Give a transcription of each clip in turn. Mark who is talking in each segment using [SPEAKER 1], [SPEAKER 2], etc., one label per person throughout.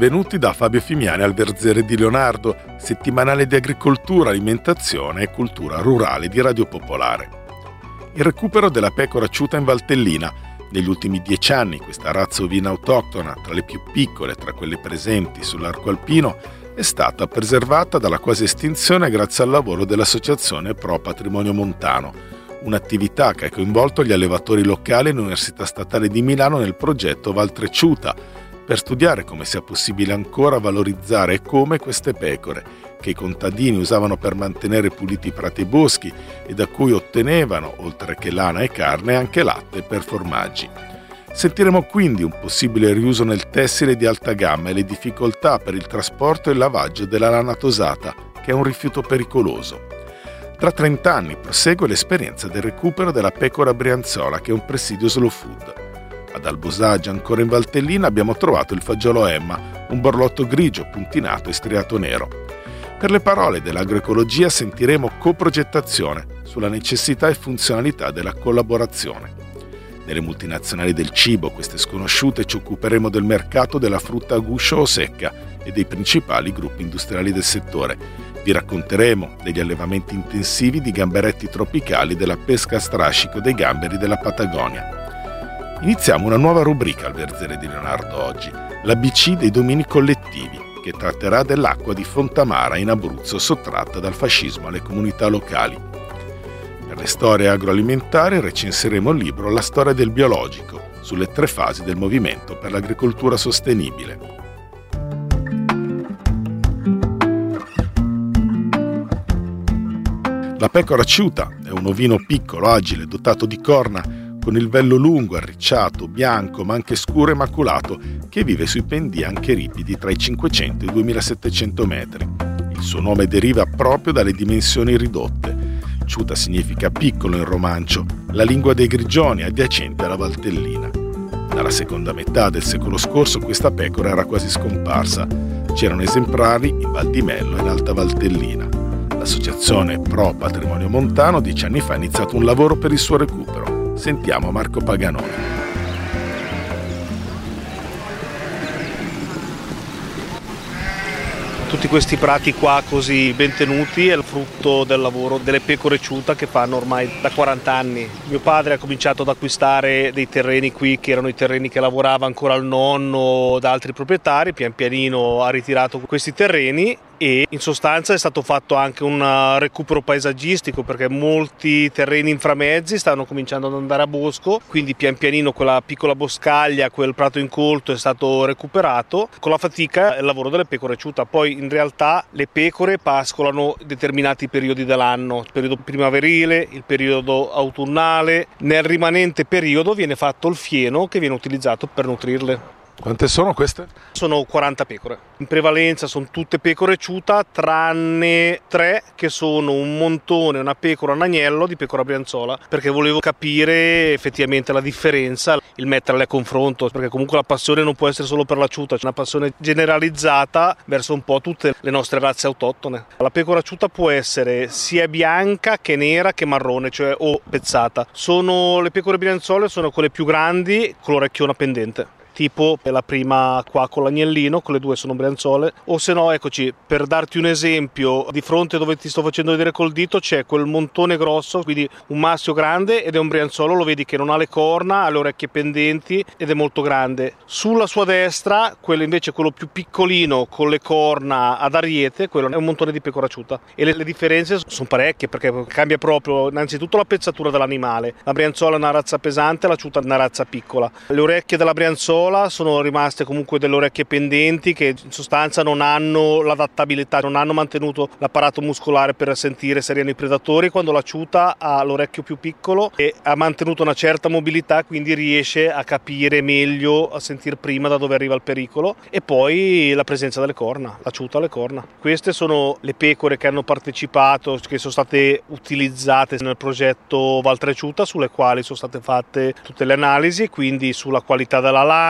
[SPEAKER 1] benvenuti da Fabio Fimiani al Verzere di Leonardo, settimanale di agricoltura, alimentazione e cultura rurale di Radio Popolare. Il recupero della pecora ciuta in Valtellina. Negli ultimi 10 anni questa razza ovina autoctona, tra le più piccole tra quelle presenti sull'arco alpino, è stata preservata dalla quasi estinzione grazie al lavoro dell'Associazione Pro Patrimonio Montano, un'attività che ha coinvolto gli allevatori locali e l'Università Statale di Milano nel progetto Valtrecciuta, per studiare come sia possibile ancora valorizzare e come queste pecore, che i contadini usavano per mantenere puliti prati e boschi e da cui ottenevano, oltre che lana e carne, anche latte per formaggi. Sentiremo quindi un possibile riuso nel tessile di alta gamma e le difficoltà per il trasporto e il lavaggio della lana tosata, che è un rifiuto pericoloso. Tra 30 anni prosegue l'esperienza del recupero della pecora brianzola, che è un presidio slow food. Ad Albosaggia, ancora in Valtellina, abbiamo trovato il fagiolo Emma, un borlotto grigio, puntinato e striato nero. Per le parole dell'agroecologia sentiremo coprogettazione sulla necessità e funzionalità della collaborazione. Nelle multinazionali del cibo, queste sconosciute, ci occuperemo del mercato della frutta a guscio o secca e dei principali gruppi industriali del settore. Vi racconteremo degli allevamenti intensivi di gamberetti tropicali, della pesca a strascico dei gamberi della Patagonia. Iniziamo una nuova rubrica al Verzere di Leonardo oggi, l'ABC dei domini collettivi, che tratterà dell'acqua di Fontamara in Abruzzo sottratta dal fascismo alle comunità locali. Per le storie agroalimentari recenseremo il libro La storia del biologico, sulle 3 fasi del movimento per l'agricoltura sostenibile. La pecora ciuta è un ovino piccolo, agile, dotato di corna, con il vello lungo, arricciato, bianco, ma anche scuro e maculato, che vive sui pendii anche ripidi tra i 500 e i 2700 metri. Il suo nome deriva proprio dalle dimensioni ridotte. Ciuta significa piccolo in romancio, la lingua dei grigioni adiacente alla Valtellina. Dalla seconda metà del secolo scorso questa pecora era quasi scomparsa. C'erano esemplari in Val di Mello e in Alta Valtellina. L'Associazione Pro Patrimonio Montano 10 anni fa ha iniziato un lavoro per il suo recupero. Sentiamo Marco Paganoni.
[SPEAKER 2] Tutti questi prati qua così ben tenuti è il frutto del lavoro delle pecore ciuta che fanno ormai da 40 anni. Mio padre ha cominciato ad acquistare dei terreni qui che erano i terreni che lavorava ancora il nonno da altri proprietari, pian pianino ha ritirato questi terreni e in sostanza è stato fatto anche un recupero paesaggistico perché molti terreni inframezzi stanno cominciando ad andare a bosco, quindi pian pianino quella piccola boscaglia, quel prato incolto è stato recuperato con la fatica e il lavoro delle pecore ciuta. Poi in realtà le pecore pascolano determinati periodi dell'anno, il periodo primaverile, il periodo autunnale, nel rimanente periodo viene fatto il fieno che viene utilizzato per nutrirle.
[SPEAKER 1] Quante sono queste?
[SPEAKER 2] Sono 40 pecore. In prevalenza sono tutte pecore ciuta, tranne 3 che sono un montone, una pecora, un agnello di pecora brianzola, perché volevo capire effettivamente la differenza, il metterle a confronto, perché comunque la passione non può essere solo per la ciuta, c'è una passione generalizzata verso un po' tutte le nostre razze autoctone. La pecora ciuta può essere sia bianca che nera che marrone, cioè o pezzata. Le pecore brianzole sono quelle più grandi con l'orecchiona pendente. Tipo la prima qua con l'agnellino, con le 2 sono brianzole, o se no, eccoci, per darti un esempio, di fronte dove ti sto facendo vedere col dito c'è quel montone grosso, quindi un maschio grande ed è un brianzolo, lo vedi che non ha le corna, ha le orecchie pendenti ed è molto grande. Sulla sua destra, quello invece quello più piccolino con le corna ad ariete, quello è un montone di pecora ciuta. E le differenze sono parecchie perché cambia proprio innanzitutto la pezzatura dell'animale. La brianzola è una razza pesante, la ciuta è una razza piccola. Le orecchie della brianzola sono rimaste comunque delle orecchie pendenti che in sostanza non hanno l'adattabilità, non hanno mantenuto l'apparato muscolare per sentire se erano i predatori, quando la ciuta ha l'orecchio più piccolo e ha mantenuto una certa mobilità, quindi riesce a capire meglio, a sentire prima da dove arriva il pericolo. E poi la presenza delle corna, la ciuta ha le corna. Queste sono le pecore che hanno partecipato, che sono state utilizzate nel progetto Valtrecciuta, sulle quali sono state fatte tutte le analisi, quindi sulla qualità della lana,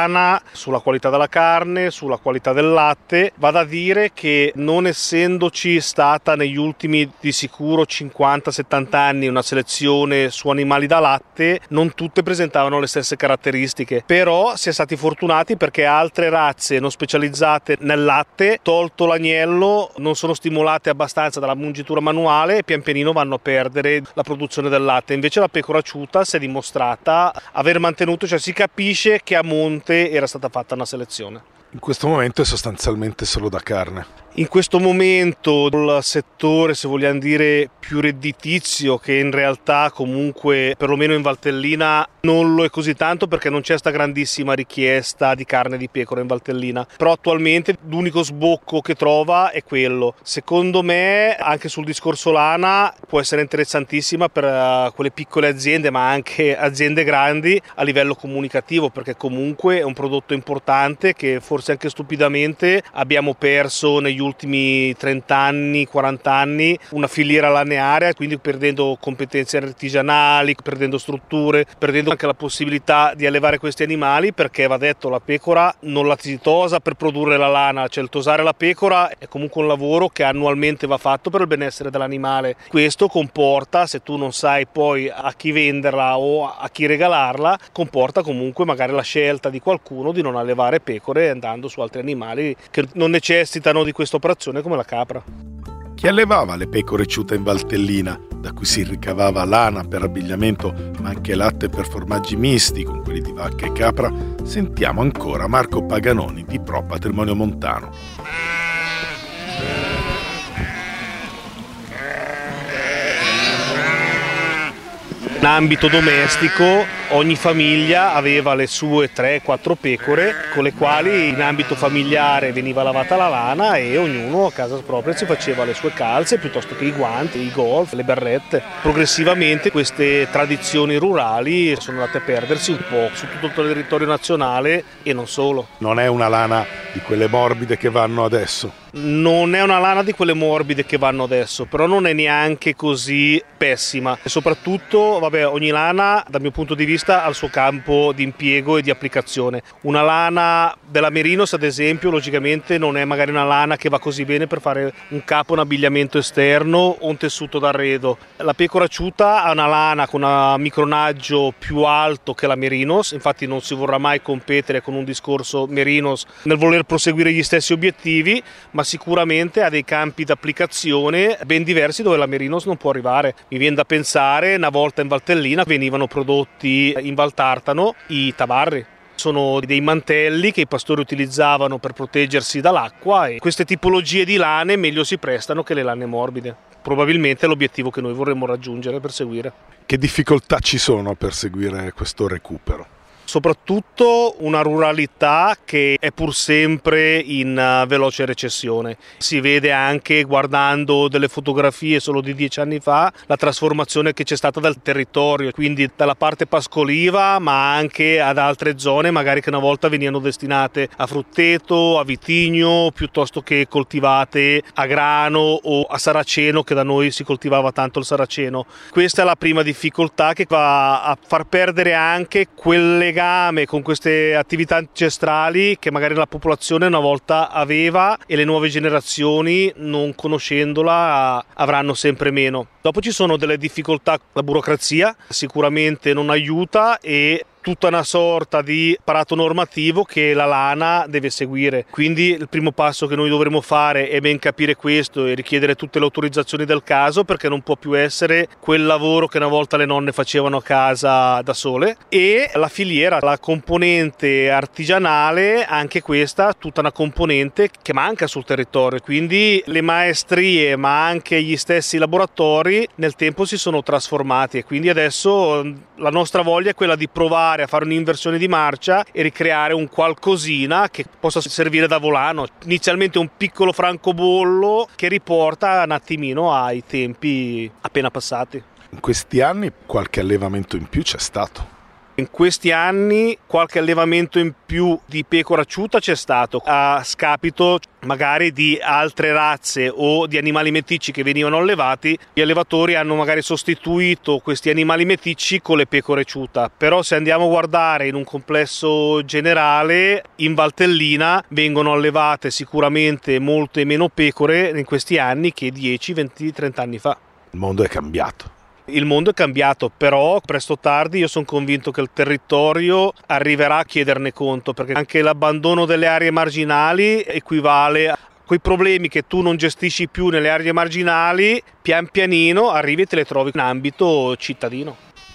[SPEAKER 2] lana, sulla qualità della carne, sulla qualità del latte. Va da dire che non essendoci stata negli ultimi di sicuro 50-70 anni una selezione su animali da latte, non tutte presentavano le stesse caratteristiche, però si è stati fortunati perché altre razze non specializzate nel latte, tolto l'agnello, non sono stimolate abbastanza dalla mungitura manuale e pian pianino vanno a perdere la produzione del latte. Invece la pecora ciuta si è dimostrata aver mantenuto, cioè si capisce che a monte era stata fatta una selezione.
[SPEAKER 1] In questo momento è sostanzialmente solo da carne.
[SPEAKER 2] In questo momento il settore, se vogliamo dire, più redditizio, che in realtà comunque perlomeno in Valtellina non lo è così tanto perché non c'è sta grandissima richiesta di carne di pecora in Valtellina, però attualmente l'unico sbocco che trova è quello. Secondo me anche sul discorso lana può essere interessantissima per quelle piccole aziende ma anche aziende grandi a livello comunicativo, perché comunque è un prodotto importante che forse anche stupidamente abbiamo perso negli ultimi 30 anni, 40 anni, una filiera lanearia, quindi perdendo competenze artigianali, perdendo strutture, perdendo anche la possibilità di allevare questi animali, perché va detto, la pecora non la si tosa per produrre la lana, cioè il tosare la pecora è comunque un lavoro che annualmente va fatto per il benessere dell'animale. Questo comporta, se tu non sai poi a chi venderla o a chi regalarla, comporta comunque magari la scelta di qualcuno di non allevare pecore andando su altri animali che non necessitano di questa operazione come la capra.
[SPEAKER 1] Chi allevava le pecore ciute in Valtellina, da cui si ricavava lana per abbigliamento ma anche latte per formaggi misti con quelli di vacca e capra, sentiamo ancora Marco Paganoni di Pro Patrimonio Montano.
[SPEAKER 2] In ambito domestico ogni famiglia aveva le sue 3-4 pecore con le quali in ambito familiare veniva lavata la lana e ognuno a casa propria si faceva le sue calze piuttosto che i guanti, i golf, le berrette. Progressivamente queste tradizioni rurali sono andate a perdersi un po' su tutto il territorio nazionale e non solo.
[SPEAKER 1] Non è una lana di quelle morbide che vanno adesso?
[SPEAKER 2] Non è una lana di quelle morbide che vanno adesso, però non è neanche così pessima. E soprattutto, ogni lana dal mio punto di vista ha il suo campo di impiego e di applicazione. Una lana della Merinos, ad esempio, logicamente non è magari una lana che va così bene per fare un capo, un abbigliamento esterno o un tessuto d'arredo. La pecora ciuta ha una lana con un micronaggio più alto che la Merinos, infatti non si vorrà mai competere con un discorso Merinos nel voler proseguire gli stessi obiettivi, ma sicuramente ha dei campi d'applicazione ben diversi dove la Merinos non può arrivare. Mi viene da pensare, una volta in Valtellina venivano prodotti in Valtartano i tabarri. Sono dei mantelli che i pastori utilizzavano per proteggersi dall'acqua e queste tipologie di lane meglio si prestano che le lane morbide. Probabilmente è l'obiettivo che noi vorremmo raggiungere per seguire.
[SPEAKER 1] Che difficoltà ci sono per seguire questo recupero?
[SPEAKER 2] Soprattutto una ruralità che è pur sempre in veloce recessione. Si vede anche guardando delle fotografie solo di 10 anni fa la trasformazione che c'è stata dal territorio, quindi dalla parte pascoliva ma anche ad altre zone magari che una volta venivano destinate a frutteto, a vitigno, piuttosto che coltivate a grano o a saraceno, che da noi si coltivava tanto il saraceno. Questa è la prima difficoltà che va a far perdere anche quelle con queste attività ancestrali che magari la popolazione una volta aveva e le nuove generazioni, non conoscendola, avranno sempre meno. Dopo ci sono delle difficoltà, la burocrazia sicuramente non aiuta e tutta una sorta di apparato normativo che la lana deve seguire. Quindi il primo passo che noi dovremo fare è ben capire questo e richiedere tutte le autorizzazioni del caso, perché non può più essere quel lavoro che una volta le nonne facevano a casa da sole. E la filiera, la componente artigianale, anche questa tutta una componente che manca sul territorio. Quindi le maestrie ma anche gli stessi laboratori nel tempo si sono trasformati e quindi adesso la nostra voglia è quella di provare a fare un'inversione di marcia e ricreare un qualcosina che possa servire da volano. Inizialmente un piccolo francobollo che riporta un attimino ai tempi appena passati.
[SPEAKER 1] In questi anni qualche allevamento in più c'è stato?
[SPEAKER 2] In questi anni qualche allevamento in più di pecora asciutta c'è stato, a scapito magari di altre razze o di animali meticci che venivano allevati. Gli allevatori hanno magari sostituito questi animali meticci con le pecore asciutta, però se andiamo a guardare in un complesso generale, in Valtellina vengono allevate sicuramente molte meno pecore in questi anni che 10, 20, 30 anni fa.
[SPEAKER 1] Il mondo è cambiato.
[SPEAKER 2] Il mondo è cambiato, però presto o tardi io sono convinto che il territorio arriverà a chiederne conto, perché anche l'abbandono delle aree marginali equivale a quei problemi che tu non gestisci più nelle aree marginali, pian pianino arrivi e te le trovi in ambito cittadino.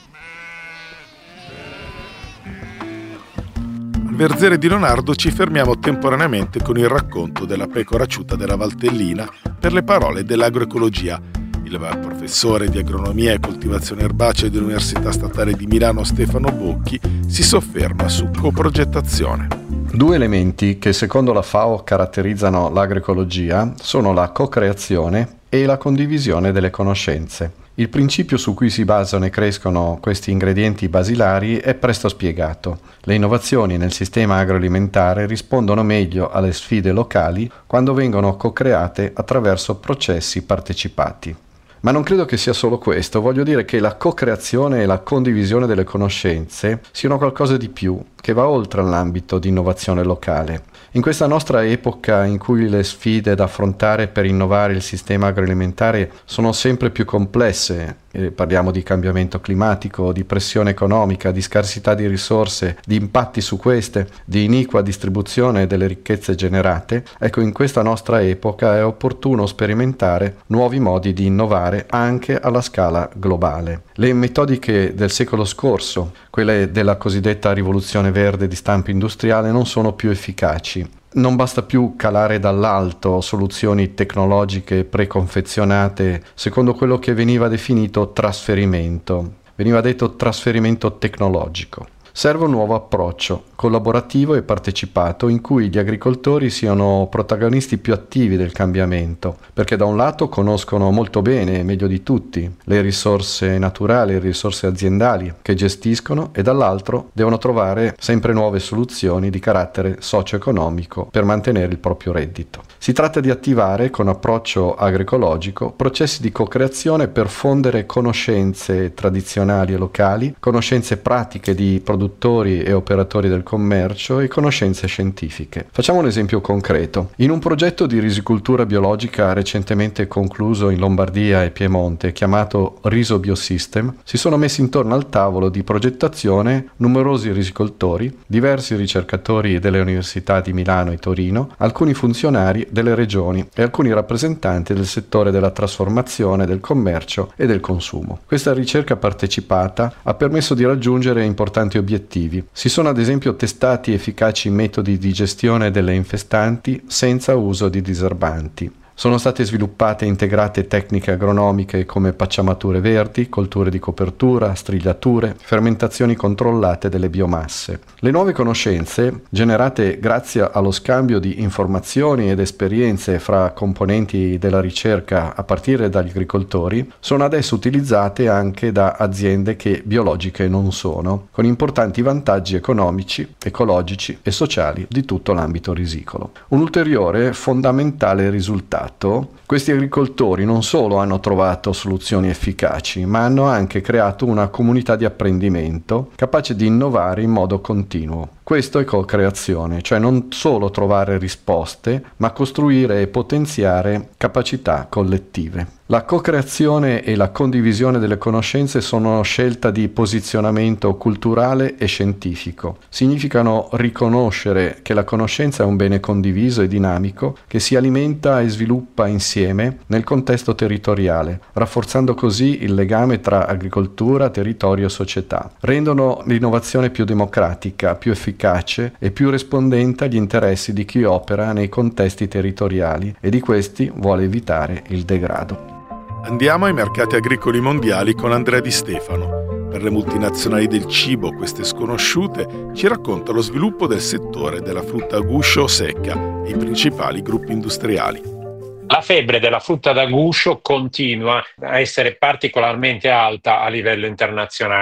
[SPEAKER 1] Al Verzere di Leonardo ci fermiamo temporaneamente con il racconto della pecora asciutta della Valtellina per le parole dell'agroecologia. Il professore di agronomia e coltivazione erbacea dell'Università Statale di Milano Stefano Bocchi si sofferma su coprogettazione.
[SPEAKER 3] Due elementi che secondo la FAO caratterizzano l'agroecologia sono la co-creazione e la condivisione delle conoscenze. Il principio su cui si basano e crescono questi ingredienti basilari è presto spiegato. Le innovazioni nel sistema agroalimentare rispondono meglio alle sfide locali quando vengono co-create attraverso processi partecipati. Ma non credo che sia solo questo, voglio dire che la co-creazione e la condivisione delle conoscenze siano qualcosa di più, che va oltre l'ambito di innovazione locale. In questa nostra epoca in cui le sfide da affrontare per innovare il sistema agroalimentare sono sempre più complesse, parliamo di cambiamento climatico, di pressione economica, di scarsità di risorse, di impatti su queste, di iniqua distribuzione delle ricchezze generate, ecco, in questa nostra epoca è opportuno sperimentare nuovi modi di innovare anche alla scala globale. Le metodiche del secolo scorso, quelle della cosiddetta rivoluzione verde di stampo industriale, non sono più efficaci. Non basta più calare dall'alto soluzioni tecnologiche preconfezionate secondo quello che veniva definito trasferimento. Veniva detto trasferimento tecnologico. Serve un nuovo approccio, collaborativo e partecipato, in cui gli agricoltori siano protagonisti più attivi del cambiamento, perché da un lato conoscono molto bene, meglio di tutti, le risorse naturali, le risorse aziendali che gestiscono, e dall'altro devono trovare sempre nuove soluzioni di carattere socio-economico per mantenere il proprio reddito. Si tratta di attivare, con approccio agroecologico, processi di co-creazione per fondere conoscenze tradizionali e locali, conoscenze pratiche di produttori e operatori del commercio e conoscenze scientifiche. Facciamo un esempio concreto. In un progetto di risicoltura biologica recentemente concluso in Lombardia e Piemonte, chiamato Riso Biosystem, si sono messi intorno al tavolo di progettazione numerosi risicoltori, diversi ricercatori delle università di Milano e Torino, alcuni funzionari delle regioni e alcuni rappresentanti del settore della trasformazione, del commercio e del consumo. Questa ricerca partecipata ha permesso di raggiungere importanti obiettivi. Si sono ad esempio testati efficaci metodi di gestione delle infestanti senza uso di diserbanti. Sono state sviluppate e integrate tecniche agronomiche come pacciamature verdi, colture di copertura, strigliature, fermentazioni controllate delle biomasse. Le nuove conoscenze, generate grazie allo scambio di informazioni ed esperienze fra componenti della ricerca a partire dagli agricoltori, sono adesso utilizzate anche da aziende che biologiche non sono, con importanti vantaggi economici, ecologici e sociali di tutto l'ambito risicolo. Un ulteriore fondamentale risultato: questi agricoltori non solo hanno trovato soluzioni efficaci, ma hanno anche creato una comunità di apprendimento capace di innovare in modo continuo. Questo è co-creazione, cioè non solo trovare risposte, ma costruire e potenziare capacità collettive. La co-creazione e la condivisione delle conoscenze sono una scelta di posizionamento culturale e scientifico. Significano riconoscere che la conoscenza è un bene condiviso e dinamico che si alimenta e sviluppa insieme nel contesto territoriale, rafforzando così il legame tra agricoltura, territorio e società. Rendono l'innovazione più democratica, più efficace e più rispondente agli interessi di chi opera nei contesti territoriali e di questi vuole evitare il degrado.
[SPEAKER 1] Andiamo ai mercati agricoli mondiali con Andrea Di Stefano. Per le multinazionali del cibo, queste sconosciute, ci racconta lo sviluppo del settore della frutta a guscio o secca e i principali gruppi industriali.
[SPEAKER 4] La febbre della frutta da guscio continua a essere particolarmente alta a livello internazionale.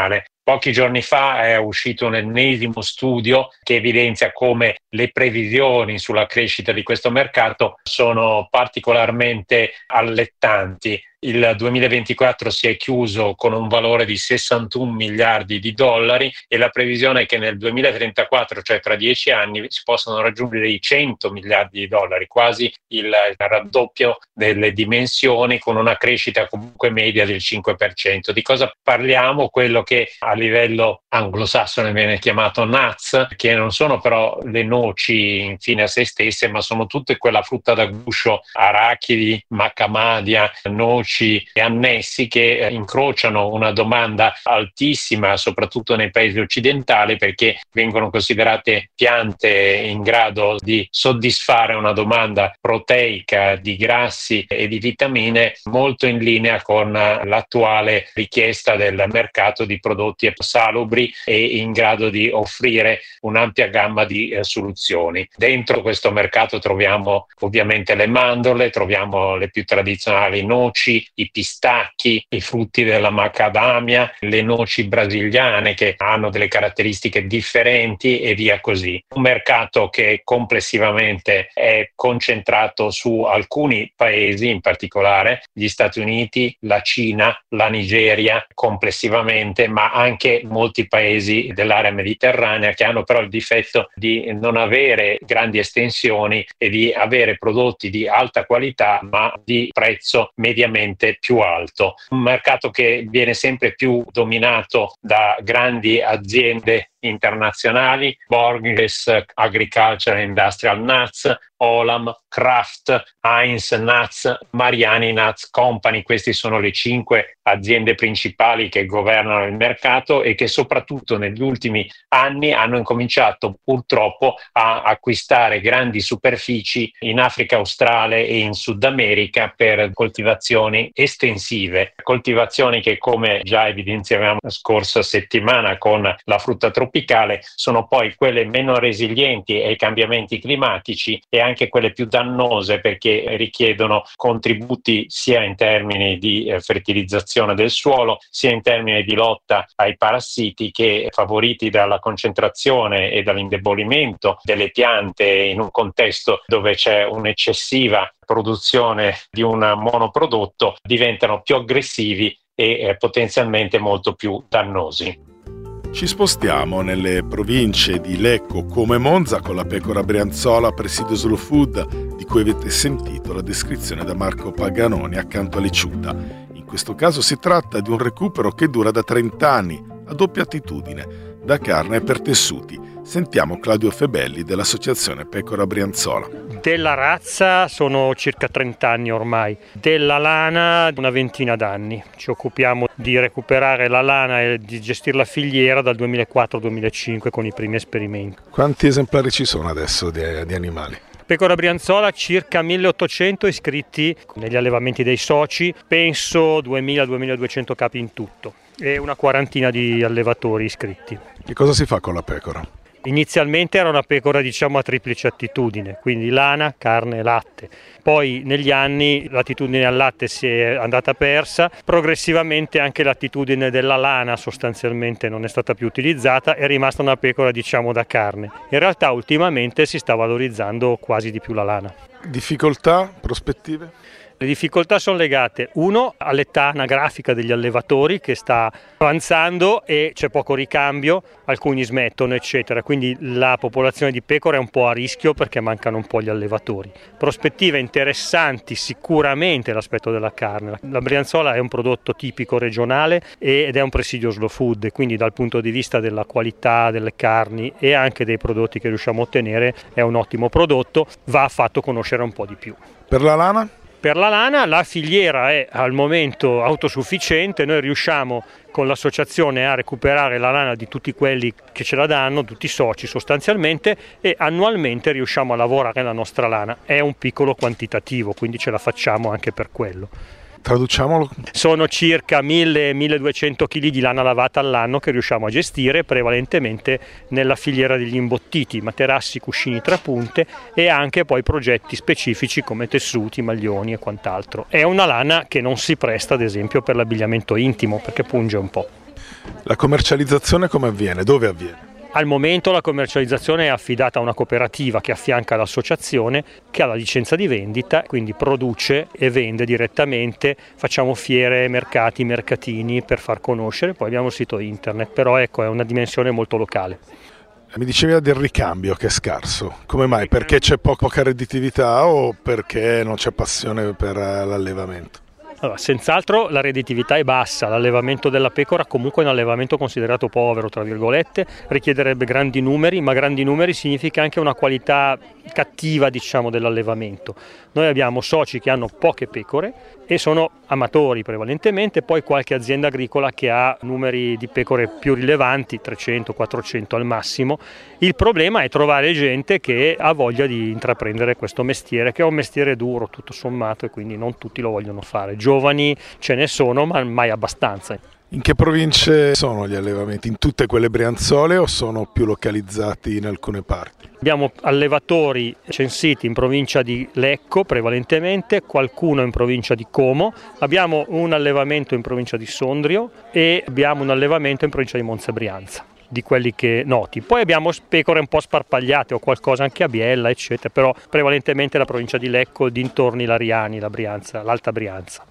[SPEAKER 4] Pochi giorni fa è uscito un ennesimo studio che evidenzia come le previsioni sulla crescita di questo mercato sono particolarmente allettanti. Il 2024 si è chiuso con un valore di 61 miliardi di dollari e la previsione è che nel 2034, cioè tra 10 anni, si possano raggiungere i 100 miliardi di dollari, quasi il raddoppio delle dimensioni, con una crescita comunque media del 5%. Di cosa parliamo? Quello che a livello anglosassone viene chiamato nuts, che non sono però le noci fine a se stesse, ma sono tutte quella frutta da guscio, arachidi, macamadia, noci e annessi che incrociano una domanda altissima, soprattutto nei paesi occidentali, perché vengono considerate piante in grado di soddisfare una domanda proteica di grassi e di vitamine molto in linea con l'attuale richiesta del mercato di prodotti salubri e in grado di offrire un'ampia gamma di soluzioni. Dentro questo mercato troviamo ovviamente le mandorle, troviamo le più tradizionali noci, i pistacchi, i frutti della macadamia, le noci brasiliane che hanno delle caratteristiche differenti e via così. Un mercato che complessivamente è concentrato su alcuni paesi, in particolare gli Stati Uniti, la Cina, la Nigeria complessivamente, ma anche molti paesi dell'area mediterranea che hanno però il difetto di non avere grandi estensioni e di avere prodotti di alta qualità ma di prezzo mediamente più alto. Un mercato che viene sempre più dominato da grandi aziende internazionali, Borges Agriculture Industrial Nuts, Olam, Kraft, Heinz Nuts, Mariani Nuts Company. Queste sono le 5 aziende principali che governano il mercato e che soprattutto negli ultimi anni hanno incominciato purtroppo a acquistare grandi superfici in Africa australe e in Sud America per coltivazioni estensive, coltivazioni che, come già evidenziavamo la scorsa settimana con la frutta tropicale, sono poi quelle meno resilienti ai cambiamenti climatici e anche quelle più dannose perché richiedono contributi sia in termini di fertilizzazione del suolo, sia in termini di lotta ai parassiti che, favoriti dalla concentrazione e dall'indebolimento delle piante in un contesto dove c'è un'eccessiva produzione di un monoprodotto, diventano più aggressivi e potenzialmente molto più dannosi.
[SPEAKER 1] Ci spostiamo nelle province di Lecco come Monza con la pecora brianzola Presidio Slow Food, di cui avete sentito la descrizione da Marco Paganoni accanto a Leciuta. In questo caso si tratta di un recupero che dura da 30 anni, a doppia attitudine, da carne per tessuti. Sentiamo Claudio Febelli dell'associazione Pecora Brianzola.
[SPEAKER 5] Della razza sono circa 30 anni ormai, della lana una ventina d'anni. Ci occupiamo di recuperare la lana e di gestire la filiera dal 2004-2005 con i primi esperimenti.
[SPEAKER 1] Quanti esemplari ci sono adesso di animali?
[SPEAKER 5] Pecora Brianzola circa 1800 iscritti negli allevamenti dei soci, penso 2000-2200 capi in tutto e una quarantina di allevatori iscritti.
[SPEAKER 1] Che cosa si fa con la pecora?
[SPEAKER 5] Inizialmente era una pecora a triplice attitudine, quindi lana, carne e latte. Poi negli anni l'attitudine al latte si è andata persa, progressivamente anche l'attitudine della lana sostanzialmente non è stata più utilizzata, è rimasta una pecora da carne. In realtà ultimamente si sta valorizzando quasi di più la lana.
[SPEAKER 1] Difficoltà, prospettive?
[SPEAKER 5] Le difficoltà sono legate, uno, all'età anagrafica degli allevatori che sta avanzando e c'è poco ricambio, alcuni smettono eccetera, quindi la popolazione di pecore è un po' a rischio perché mancano un po' gli allevatori. Prospettive interessanti sicuramente l'aspetto della carne. La Brianzola è un prodotto tipico regionale ed è un presidio slow food, quindi dal punto di vista della qualità delle carni e anche dei prodotti che riusciamo a ottenere è un ottimo prodotto, va fatto conoscere un po' di più.
[SPEAKER 1] Per la lana?
[SPEAKER 5] Per la lana la filiera è al momento autosufficiente, noi riusciamo con l'associazione a recuperare la lana di tutti quelli che ce la danno, tutti i soci sostanzialmente, e annualmente riusciamo a lavorare la nostra lana. È un piccolo quantitativo, quindi ce la facciamo anche per quello.
[SPEAKER 1] Traduciamolo.
[SPEAKER 5] Sono circa 1000-1200 kg di lana lavata all'anno che riusciamo a gestire prevalentemente nella filiera degli imbottiti, materassi, cuscini, trapunte e anche poi progetti specifici come tessuti, maglioni e quant'altro. È una lana che non si presta ad esempio per l'abbigliamento intimo perché punge un po'.
[SPEAKER 1] La commercializzazione come avviene? Dove avviene?
[SPEAKER 5] Al momento la commercializzazione è affidata a una cooperativa che affianca l'associazione, che ha la licenza di vendita, quindi produce e vende direttamente, facciamo fiere, mercati, mercatini per far conoscere, poi abbiamo il sito internet, però ecco, è una dimensione molto locale.
[SPEAKER 1] Mi dicevi del ricambio che è scarso, come mai? Perché c'è poca redditività o perché non c'è passione per l'allevamento?
[SPEAKER 5] Allora, senz'altro la redditività è bassa, l'allevamento della pecora comunque è un allevamento considerato povero, tra virgolette, richiederebbe grandi numeri, ma grandi numeri significa anche una qualità cattiva, diciamo, dell'allevamento. Noi abbiamo soci che hanno poche pecore e sono amatori prevalentemente, poi qualche azienda agricola che ha numeri di pecore più rilevanti, 300, 400 al massimo. Il problema è trovare gente che ha voglia di intraprendere questo mestiere, che è un mestiere duro tutto sommato e quindi non tutti lo vogliono fare. Giovani ce ne sono, ma mai abbastanza.
[SPEAKER 1] In che province sono gli allevamenti? In tutte quelle brianzole o sono più localizzati in alcune parti?
[SPEAKER 5] Abbiamo allevatori censiti in provincia di Lecco prevalentemente, qualcuno in provincia di Como, abbiamo un allevamento in provincia di Sondrio e abbiamo un allevamento in provincia di Monza e Brianza, di quelli che noti. Poi abbiamo pecore un po' sparpagliate o qualcosa anche a Biella, eccetera, però prevalentemente la provincia di Lecco, dintorni Lariani, la Brianza, l'Alta Brianza.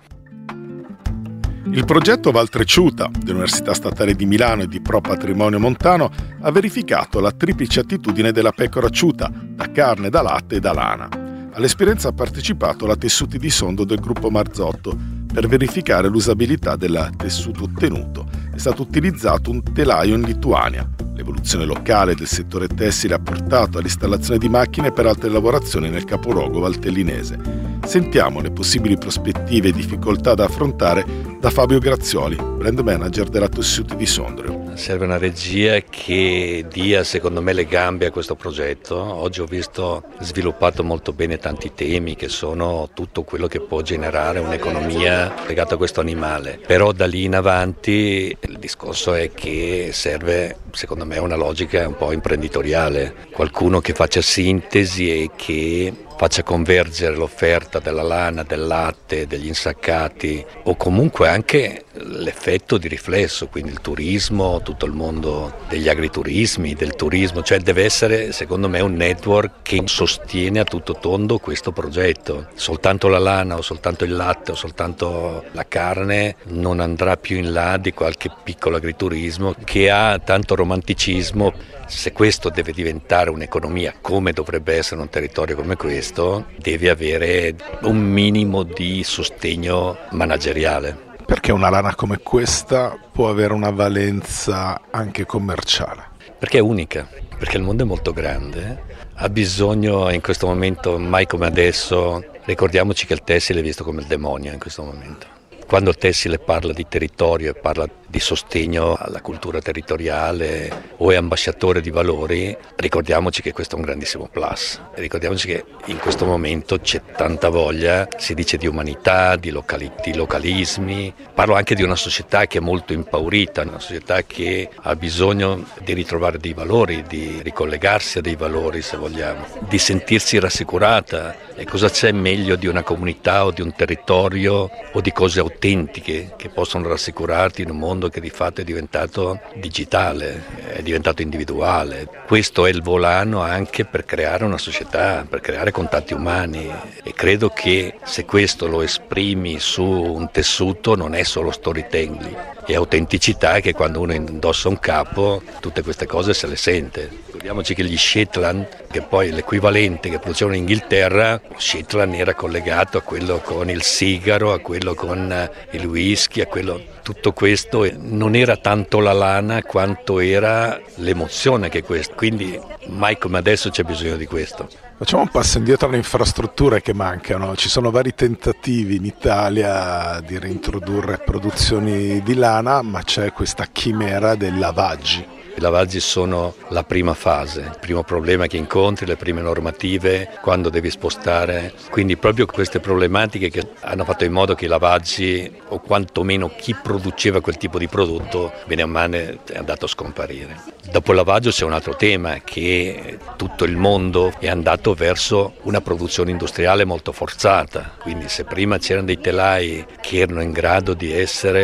[SPEAKER 1] Il progetto Valtrecciuta dell'Università Statale di Milano e di Pro Patrimonio Montano ha verificato la triplice attitudine della pecora acciuta, da carne, da latte e da lana. All'esperienza ha partecipato la Tessuti di Sondrio del gruppo Marzotto. Per verificare l'usabilità del tessuto ottenuto è stato utilizzato un telaio in Lituania. L'evoluzione locale del settore tessile ha portato all'installazione di macchine per altre lavorazioni nel capoluogo valtellinese. Sentiamo le possibili prospettive e difficoltà da affrontare da Fabio Grazioli, brand manager della Tessuti di Sondrio.
[SPEAKER 6] Serve una regia che dia, secondo me, le gambe a questo progetto. Oggi ho visto sviluppato molto bene tanti temi che sono tutto quello che può generare un'economia legata a questo animale. Però da lì in avanti il discorso è che serve, secondo me, una logica un po' imprenditoriale. Qualcuno che faccia sintesi e che faccia convergere l'offerta della lana, del latte, degli insaccati o comunque anche l'effetto di riflesso, quindi il turismo, tutto il mondo degli agriturismi, del turismo, cioè deve essere secondo me un network che sostiene a tutto tondo questo progetto. Soltanto la lana o soltanto il latte o soltanto la carne non andrà più in là di qualche piccolo agriturismo che ha tanto romanticismo. Se questo deve diventare un'economia come dovrebbe essere un territorio come questo, deve avere un minimo di sostegno manageriale.
[SPEAKER 1] Perché una lana come questa può avere una valenza anche commerciale?
[SPEAKER 6] Perché è unica, perché il mondo è molto grande, ha bisogno in questo momento, mai come adesso, ricordiamoci che il tessile è visto come il demonio in questo momento. Quando il tessile parla di territorio e parla di sostegno alla cultura territoriale o è ambasciatore di valori, ricordiamoci che questo è un grandissimo plus. Ricordiamoci che in questo momento c'è tanta voglia, si dice di umanità, di localismi. Parlo anche di una società che è molto impaurita, una società che ha bisogno di ritrovare dei valori, di ricollegarsi a dei valori se vogliamo, di sentirsi rassicurata. E cosa c'è meglio di una comunità o di un territorio o di cose autentiche che possono rassicurarti in un mondo che di fatto è diventato digitale, è diventato individuale. Questo è il volano anche per creare una società, per creare contatti umani e credo che se questo lo esprimi su un tessuto non è solo storytelling, è autenticità che quando uno indossa un capo tutte queste cose se le sente. Ricordiamoci che gli Shetland, che poi è l'equivalente che producevano in Inghilterra, Shetland era collegato a quello con il sigaro, a quello con il whisky, a quello. Tutto questo non era tanto la lana quanto era l'emozione che questo. Quindi mai come adesso c'è bisogno di questo.
[SPEAKER 1] Facciamo un passo indietro alle infrastrutture che mancano. Ci sono vari tentativi in Italia di reintrodurre produzioni di lana, ma c'è questa chimera dei lavaggi.
[SPEAKER 6] I lavaggi sono la prima fase, il primo problema che incontri, le prime normative, quando devi spostare. Quindi proprio queste problematiche che hanno fatto in modo che i lavaggi, o quantomeno chi produceva quel tipo di prodotto, bene o male è andato a scomparire. Dopo il lavaggio c'è un altro tema, che tutto il mondo è andato verso una produzione industriale molto forzata. Quindi se prima c'erano dei telai che erano in grado di essere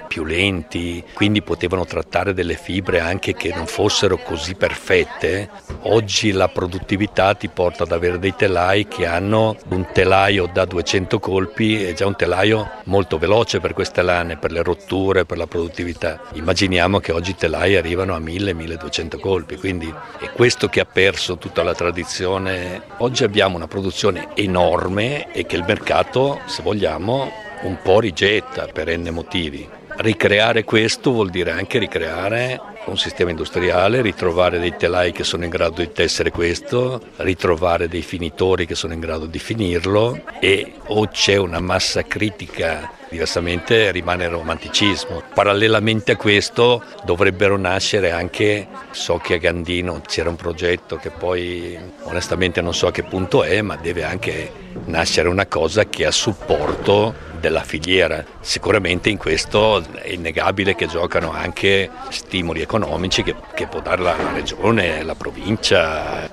[SPEAKER 6] più lenti, quindi potevano trattare delle fibre anche che non fossero così perfette. Oggi la produttività ti porta ad avere dei telai che hanno un telaio da 200 colpi, è già un telaio molto veloce per queste lane, per le rotture, per la produttività. Immaginiamo che oggi i telai arrivano a 1000-1200 colpi, quindi è questo che ha perso tutta la tradizione. Oggi abbiamo una produzione enorme e che il mercato, se vogliamo, un po' rigetta per n motivi. Ricreare questo vuol dire anche ricreare un sistema industriale, ritrovare dei telai che sono in grado di tessere questo, ritrovare dei finitori che sono in grado di finirlo, e o c'è una massa critica, diversamente rimane il romanticismo. Parallelamente a questo dovrebbero nascere anche, so che a Gandino c'era un progetto che poi onestamente non so a che punto è, ma deve anche nascere una cosa che a supporto della filiera. Sicuramente in questo è innegabile che giocano anche stimoli economici che può dare la regione, la provincia.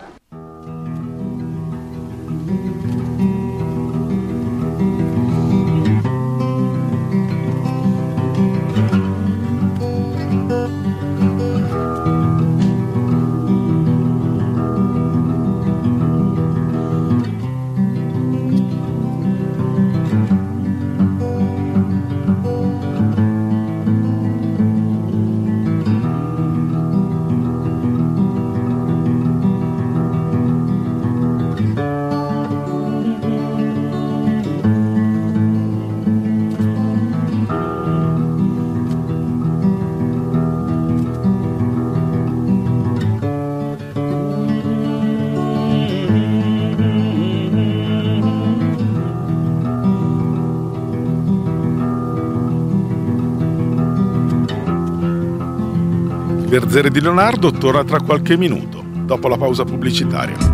[SPEAKER 1] Berzere di Leonardo torna tra qualche minuto, dopo la pausa pubblicitaria.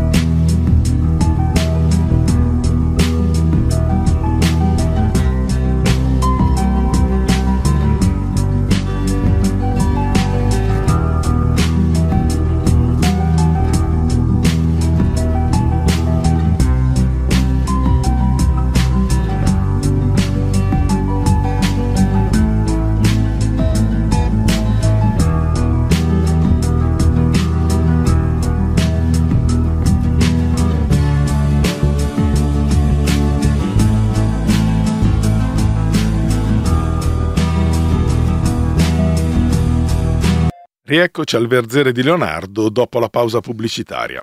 [SPEAKER 1] Rieccoci al Berzere di Leonardo dopo la pausa pubblicitaria.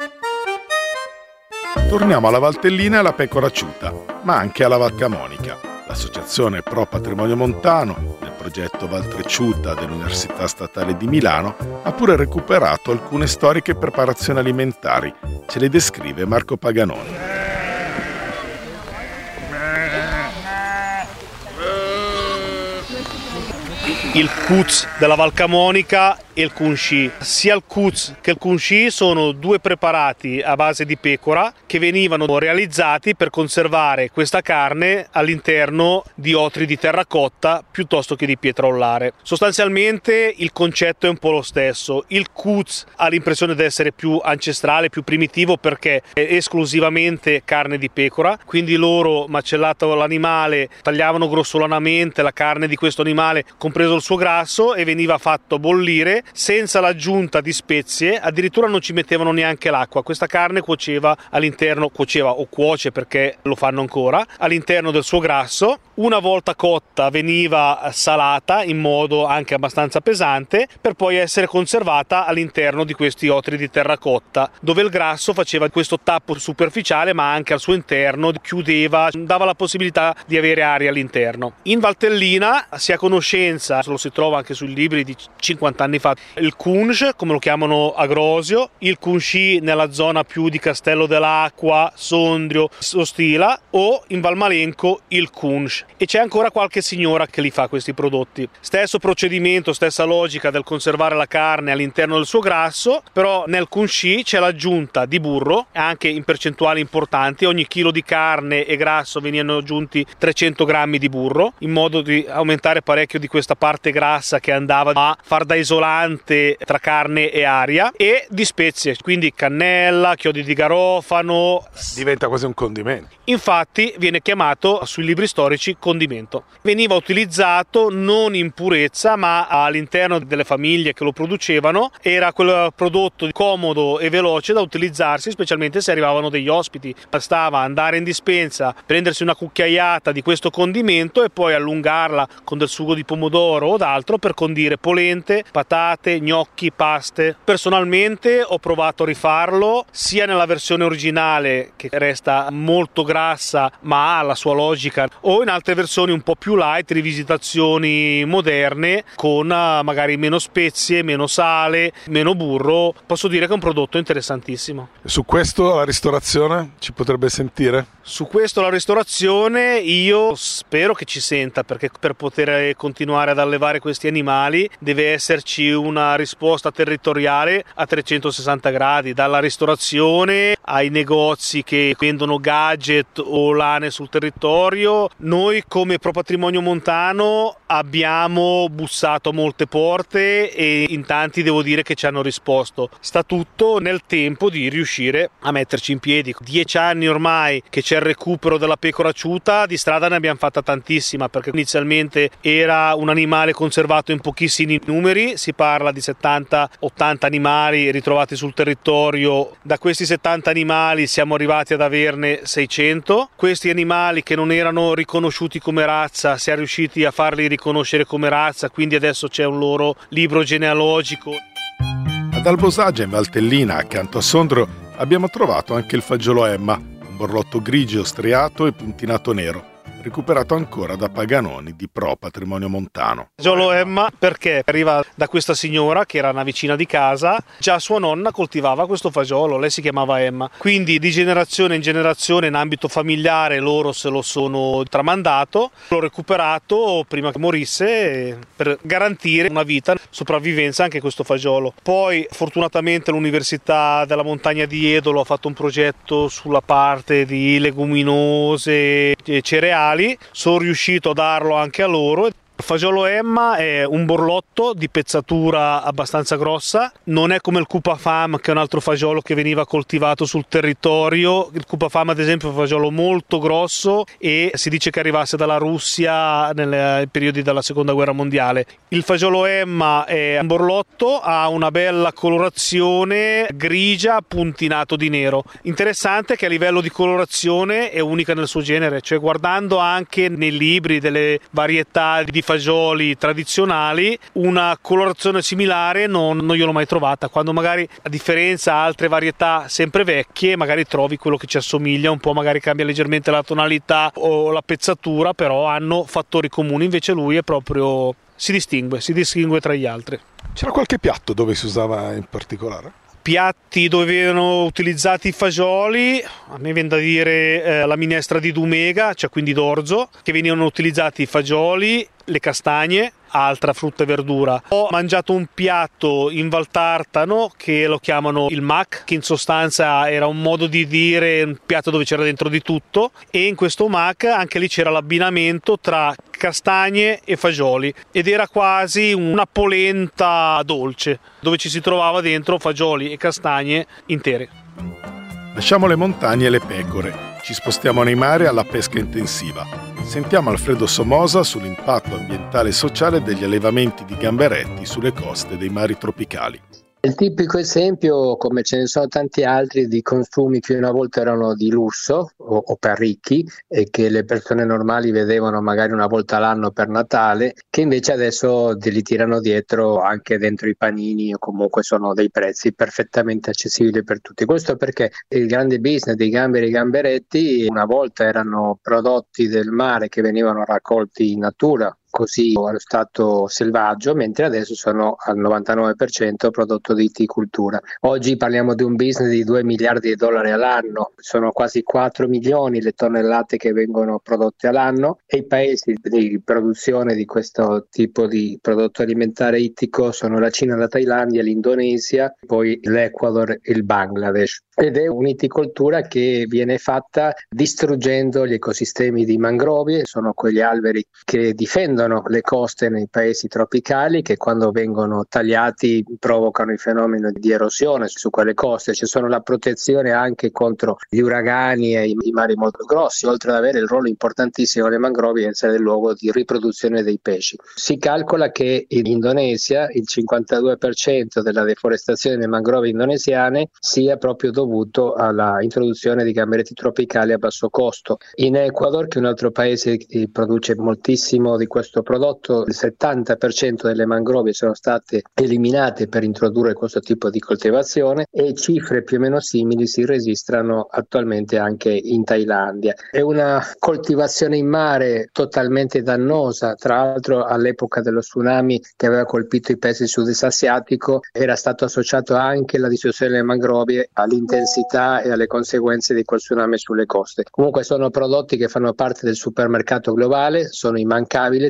[SPEAKER 1] Torniamo alla Valtellina e alla pecora ciuta, ma anche alla Val Camonica. L'associazione Pro Patrimonio Montano, nel progetto Valtrecciuta dell'Università Statale di Milano, ha pure recuperato alcune storiche preparazioni alimentari. Ce le descrive Marco Paganoni.
[SPEAKER 2] Il Kuz della Val Camonica e il Kunshi. Sia il Kuz che il Kunshi sono due preparati a base di pecora che venivano realizzati per conservare questa carne all'interno di otri di terracotta piuttosto che di pietra ollare. Sostanzialmente il concetto è un po' lo stesso. Il Kuz ha l'impressione di essere più ancestrale, più primitivo, perché è esclusivamente carne di pecora, quindi loro, macellato l'animale, tagliavano grossolanamente la carne di questo animale, compreso il suo grasso, e veniva fatto bollire senza l'aggiunta di spezie, addirittura non ci mettevano neanche l'acqua. Questa carne cuoceva all'interno, o cuoce perché lo fanno ancora, all'interno del suo grasso. Una volta cotta veniva salata in modo anche abbastanza pesante per poi essere conservata all'interno di questi otri di terracotta, dove il grasso faceva questo tappo superficiale, ma anche al suo interno chiudeva, dava la possibilità di avere aria all'interno. In Valtellina si ha conoscenza, lo si trova anche sui libri di 50 anni fa, il Kunsh, come lo chiamano a Grosio, il Kunshi nella zona più di Castello dell'Acqua, Sondrio, Ostila, o in Valmalenco il Kunsh. E c'è ancora qualche signora che li fa questi prodotti. Stesso procedimento, stessa logica del conservare la carne all'interno del suo grasso, però nel Kunshi c'è l'aggiunta di burro, anche in percentuali importanti. Ogni chilo di carne e grasso venivano aggiunti 300 grammi di burro, in modo di aumentare parecchio di questa parte grassa che andava a far da isolante tra carne e aria, e di spezie, quindi cannella, chiodi di garofano.
[SPEAKER 1] Diventa quasi un condimento.
[SPEAKER 2] Infatti viene chiamato sui libri storici chiamiamoci condimento. Veniva utilizzato non in purezza, ma all'interno delle famiglie che lo producevano. Era quel prodotto comodo e veloce da utilizzarsi, specialmente se arrivavano degli ospiti. Bastava andare in dispensa, prendersi una cucchiaiata di questo condimento e poi allungarla con del sugo di pomodoro o d'altro per condire polente, patate, gnocchi, paste. Personalmente ho provato a rifarlo sia nella versione originale, che resta molto grassa ma ha la sua logica, o in altre versioni un po' più light, rivisitazioni moderne con magari meno spezie, meno sale, meno burro. Posso dire che è un prodotto interessantissimo.
[SPEAKER 1] Su questo la ristorazione ci potrebbe sentire?
[SPEAKER 2] Su questo la ristorazione io spero che ci senta, perché per poter continuare ad allevare questi animali deve esserci una risposta territoriale a 360 gradi, dalla ristorazione ai negozi che vendono gadget o lane sul territorio. Noi come Pro Patrimonio Montano abbiamo bussato a molte porte e in tanti devo dire che ci hanno risposto. Sta tutto nel tempo di riuscire a metterci in piedi. 10 anni ormai che c'è il recupero della pecora ciuta, di strada ne abbiamo fatta tantissima, perché inizialmente era un animale conservato in pochissimi numeri, si parla di 70-80 animali ritrovati sul territorio. Da questi 70 animali siamo arrivati ad averne 600. Questi animali che non erano riconosciuti come razza si è riusciti a farli riconoscere come razza, quindi adesso c'è un loro libro genealogico.
[SPEAKER 1] Ad Albosaggia, in Valtellina, accanto a Sondrio, abbiamo trovato anche il fagiolo Emma, un borlotto grigio striato e puntinato nero, recuperato ancora da Paganoni di Pro Patrimonio Montano.
[SPEAKER 2] Fagiolo Emma perché arriva da questa signora che era una vicina di casa, già sua nonna coltivava questo fagiolo, lei si chiamava Emma, quindi di generazione in generazione in ambito familiare loro se lo sono tramandato. L'ho recuperato prima che morisse per garantire una vita, sopravvivenza anche questo fagiolo. Poi fortunatamente l'Università della Montagna di Edolo ha fatto un progetto sulla parte di leguminose e cereali. Sono riuscito a darlo anche a loro. Il fagiolo Emma è un borlotto di pezzatura abbastanza grossa, non è come il Cupa Fam, che è un altro fagiolo che veniva coltivato sul territorio. Il Cupa Fam ad esempio è un fagiolo molto grosso e si dice che arrivasse dalla Russia nei periodi della seconda guerra mondiale. Il fagiolo Emma è un borlotto, ha una bella colorazione grigia puntinato di nero. Interessante che a livello di colorazione è unica nel suo genere, cioè guardando anche nei libri delle varietà di fagioli tradizionali una colorazione similare non gliel'ho mai trovata, quando magari a differenza altre varietà sempre vecchie magari trovi quello che ci assomiglia un po', magari cambia leggermente la tonalità o la pezzatura, però hanno fattori comuni. Invece lui è proprio si distingue tra gli altri.
[SPEAKER 1] C'era qualche piatto dove si usava in particolare?
[SPEAKER 2] Piatti dove venivano utilizzati i fagioli, a me viene da dire la minestra di Dumega, cioè quindi d'orzo, che venivano utilizzati i fagioli, le castagne, altra frutta e verdura. Ho mangiato un piatto in Valtartano che lo chiamano il mac, che in sostanza era un modo di dire un piatto dove c'era dentro di tutto, e in questo mac anche lì c'era l'abbinamento tra castagne e fagioli ed era quasi una polenta dolce dove ci si trovava dentro fagioli e castagne intere.
[SPEAKER 1] Lasciamo le montagne e le pecore, ci spostiamo nei mari alla pesca intensiva. Sentiamo Alfredo Somosa sull'impatto ambientale e sociale degli allevamenti di gamberetti sulle coste dei mari tropicali.
[SPEAKER 7] Il tipico esempio, come ce ne sono tanti altri, di consumi che una volta erano di lusso o per ricchi e che le persone normali vedevano magari una volta l'anno per Natale, che invece adesso li tirano dietro anche dentro i panini o comunque sono dei prezzi perfettamente accessibili per tutti. Questo perché il grande business dei gamberi e gamberetti una volta erano prodotti del mare che venivano raccolti in natura, così allo stato selvaggio, mentre adesso sono al 99% prodotto di itticoltura. Oggi parliamo di un business di $2 miliardi all'anno, sono quasi 4 milioni le tonnellate che vengono prodotte all'anno e i paesi di produzione di questo tipo di prodotto alimentare ittico sono la Cina, la Thailandia, l'Indonesia, poi l'Ecuador e il Bangladesh. Ed è un'itticoltura che viene fatta distruggendo gli ecosistemi di mangrovie, sono quegli alberi che difendono difendono le coste nei paesi tropicali, che quando vengono tagliati provocano il fenomeno di erosione su quelle coste. Ci sono la protezione anche contro gli uragani e i mari molto grossi, oltre ad avere il ruolo importantissimo delle mangrovi di essere il luogo di riproduzione dei pesci. Si calcola che in Indonesia il 52% della deforestazione delle mangrovi indonesiane sia proprio dovuto alla introduzione di gamberetti tropicali a basso costo. In Ecuador, che è un altro paese che produce moltissimo di questo prodotto, il 70% delle mangrovi sono state eliminate per introdurre questo tipo di coltivazione, e cifre più o meno simili si registrano attualmente anche in Thailandia. È una coltivazione in mare totalmente dannosa. Tra l'altro, all'epoca dello tsunami che aveva colpito i paesi del sud-est asiatico, era stato associato anche la distruzione delle mangrovie all'intensità e alle conseguenze di quel tsunami sulle coste. Comunque sono prodotti che fanno parte del supermercato globale, sono immancabili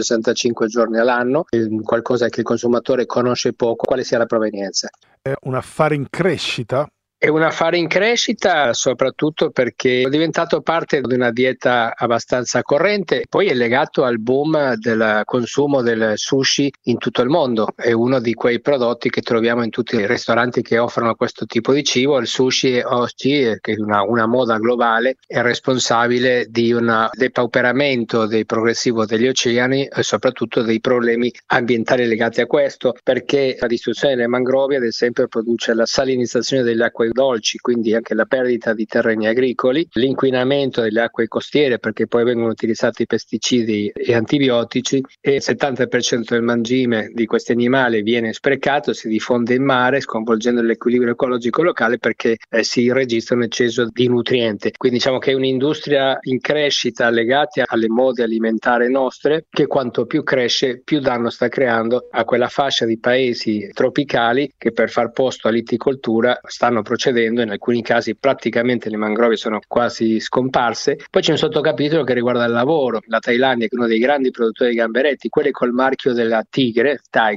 [SPEAKER 7] 365 giorni all'anno, qualcosa che il consumatore conosce poco, quale sia la provenienza.
[SPEAKER 1] È un affare in crescita?
[SPEAKER 7] È un affare in crescita soprattutto perché è diventato parte di una dieta abbastanza corrente, poi è legato al boom del consumo del sushi in tutto il mondo. È uno di quei prodotti che troviamo in tutti i ristoranti che offrono questo tipo di cibo. Il sushi oggi, che è una moda globale, è responsabile di un depauperamento progressivo degli oceani e soprattutto dei problemi ambientali legati a questo, perché la distruzione delle mangrovie ad esempio produce la salinizzazione delle acque dolci, quindi anche la perdita di terreni agricoli, l'inquinamento delle acque costiere perché poi vengono utilizzati pesticidi e antibiotici, e il 70% del mangime di questi animali viene sprecato, si diffonde in mare sconvolgendo l'equilibrio ecologico locale perché si registra un eccesso di nutrienti. Quindi diciamo che è un'industria in crescita legata alle mode alimentari nostre, che quanto più cresce più danno sta creando a quella fascia di paesi tropicali che per far posto all'itticoltura stanno procedendo. In alcuni casi praticamente le mangrovie sono quasi scomparse. Poi c'è un sottocapitolo che riguarda il lavoro. La Thailandia, che è uno dei grandi produttori di gamberetti, quelli col marchio della Tiger,